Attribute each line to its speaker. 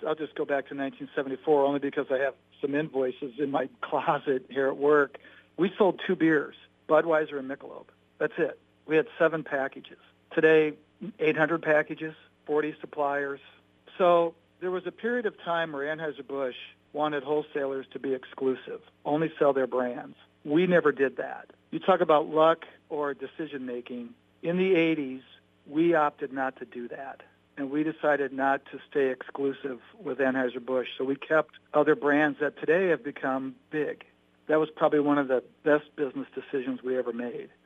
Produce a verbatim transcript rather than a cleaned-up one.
Speaker 1: I'll just go back to nineteen seventy-four only because I have some invoices in my closet here at work. We sold two beers, Budweiser and Michelob. That's it. We had seven packages. Today, eight hundred packages, forty suppliers. So there was a period of time where Anheuser-Busch wanted wholesalers to be exclusive, only sell their brands. We never did that. You talk about luck or decision-making. In the eighties, we opted not to do that, and we decided not to stay exclusive with Anheuser-Busch. So we kept other brands that today have become big. That was probably one of the best business decisions we ever made.